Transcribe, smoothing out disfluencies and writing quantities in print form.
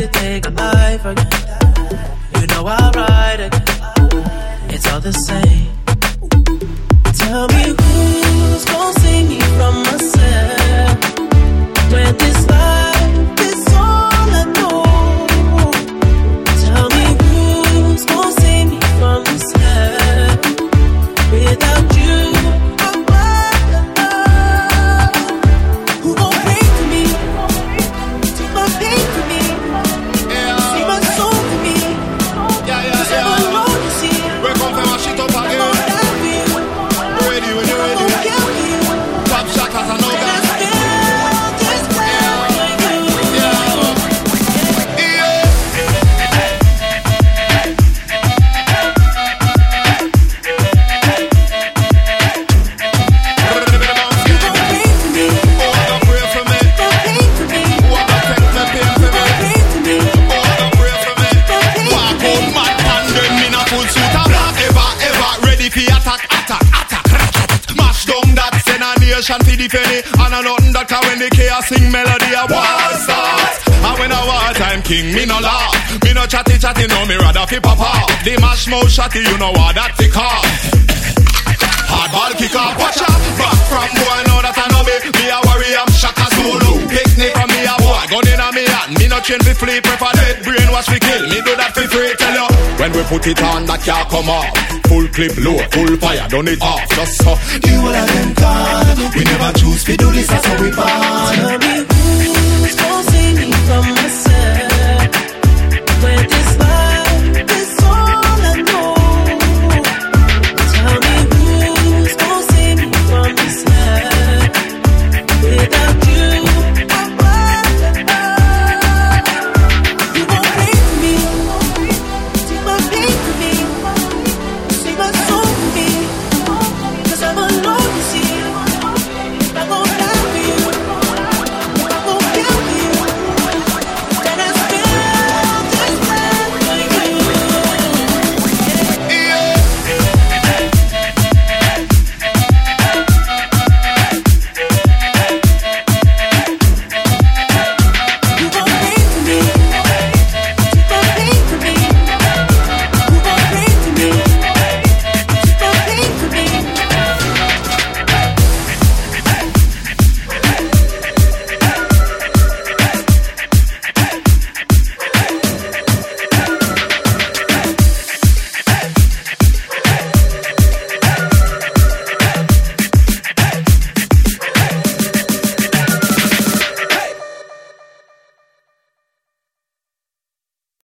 could take a life again. You know I'll ride again. It's all the same. Tell me who's gonna save me from myself when this life is all I know. Tell me who's gonna save me from myself without you. Who gon' pray for me? Take my pain for me. See my soul for me. Cause I'm alone, you see. We're gonna play my shit up again. Ready when you're ready. Pop shot cause I know that. For the penny, and I nothing that can when the chaos sing melody a war start. And when a wartime king, me no laugh, me no chatty, no me rather fi pop off. The mash mouth shotty, you know what that tick off. Hardball kick off, watch out. Back from boy, know that I know me. Me a worry, I'm Shaka Zulu. Picnic from me a boy, gun in a me hand. Me no chain fi flee, prefer dead brain, watch me kill. Me do that fi free, tell you. When we put it on, that can't come off. Full clip low, full fire, done it off. Just so. You will have them call. We never choose to do this, that's how we born. Tell me who's gonna save me from myself.